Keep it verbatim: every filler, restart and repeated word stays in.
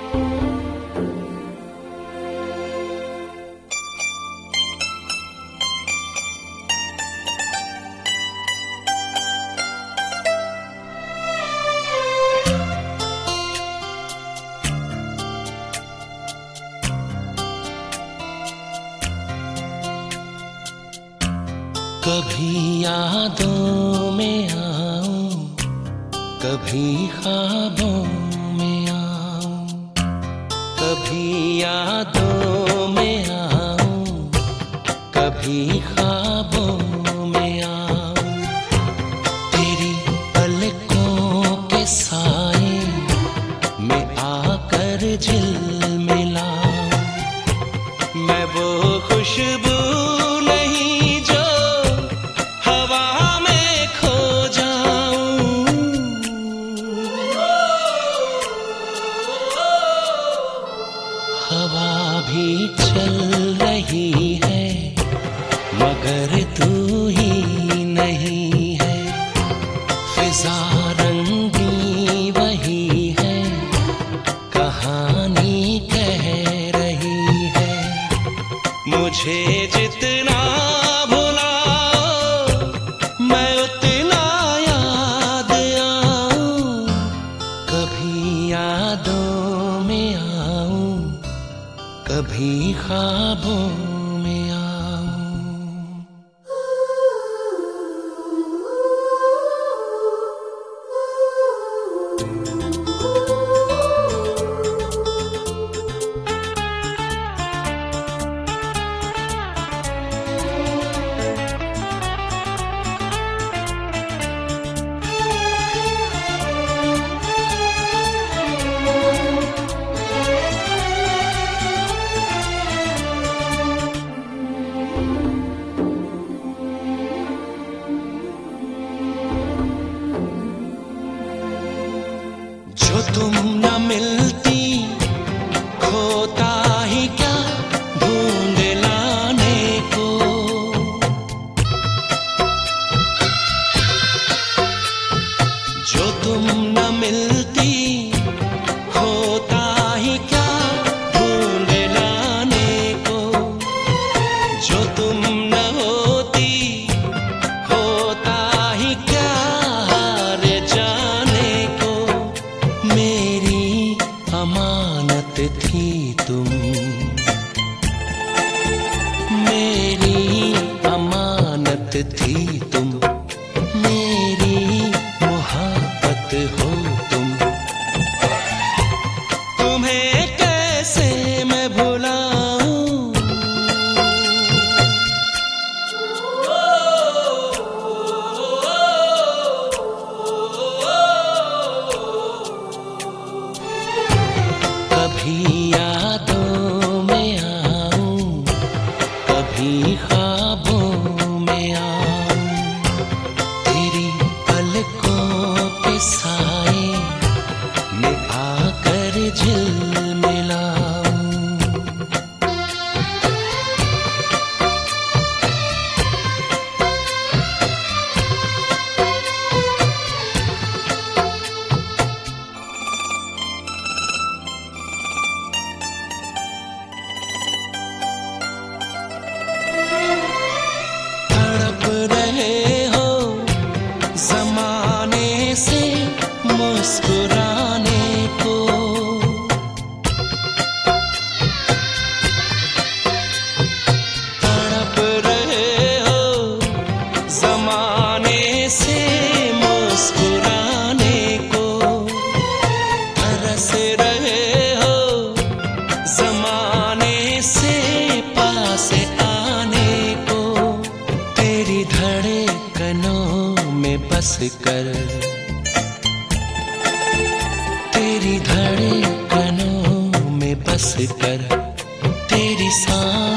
कभी यादों में आऊं, कभी ख्वाबों में आऊं, कभी यादों में आऊं, कभी ख्वाबों में आऊं। तेरी पलकों के साए में आकर झिलमिलाऊं। मैं वो खुशबू हवा भी चल रही है मगर तू ही नहीं है। फिजा रंगी वही है, कहानी कह रही है। मुझे जितना भुलाओ मैं उतना याद आऊं। कभी यादों में आऊं, कभी ख्वाबों में आऊं। जो तुम न मिलती खोता ही क्या ढूंढ लाने को। जो तुम न मिलती खोता ही क्या ढूंढ लाने को। जो तुम न होती होता ही क्या हार जाने को। मेरी अमानत थी तुम, मेरी अमानत थी तुम, मेरी मोहब्बत हो तुम। तुम्हें कैसे मैं भुलाऊं। कभी यादों में आऊं, कभी ख्वाबों में आऊं। तेरी पलकों के साए में आकर झिलमिलाऊं। मुस्कुराने को तड़प रहे हो, ज़माने से मुस्कुराने को। तरस रहे हो ज़माने से पास आने को। तेरी धड़कनों में बस कर, तेरी धड़कनों में बस कर, तेरी सांस